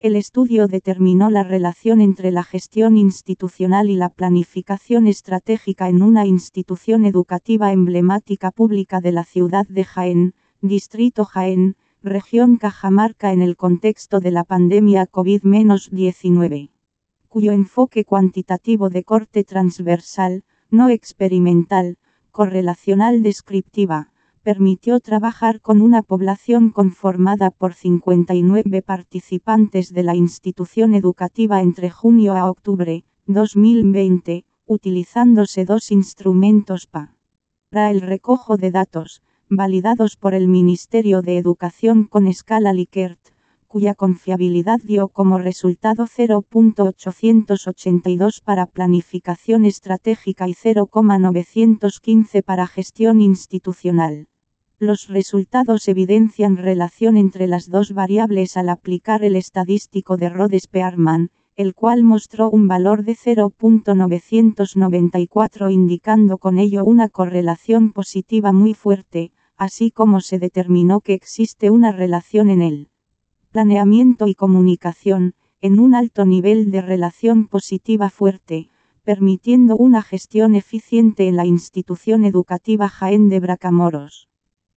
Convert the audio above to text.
El estudio determinó la relación entre la gestión institucional y la planificación estratégica en una institución educativa emblemática pública de la ciudad de Jaén, Distrito Jaén, Región Cajamarca en el contexto de la pandemia COVID-19, cuyo enfoque cuantitativo de corte transversal, no experimental, correlacional descriptiva, permitió trabajar con una población conformada por 59 participantes de la institución educativa entre junio a octubre 2020, utilizándose dos instrumentos para el recojo de datos, validados por el Ministerio de Educación con escala Likert, cuya confiabilidad dio como resultado 0.882 para planificación estratégica y 0.915 para gestión institucional. Los resultados evidencian relación entre las dos variables al aplicar el estadístico de Rhodes-Pearman, el cual mostró un valor de 0.994 indicando con ello una correlación positiva muy fuerte, así como se determinó que existe una relación en el planeamiento y comunicación, en un alto nivel de relación positiva fuerte, permitiendo una gestión eficiente en la institución educativa Jaén de Bracamoros.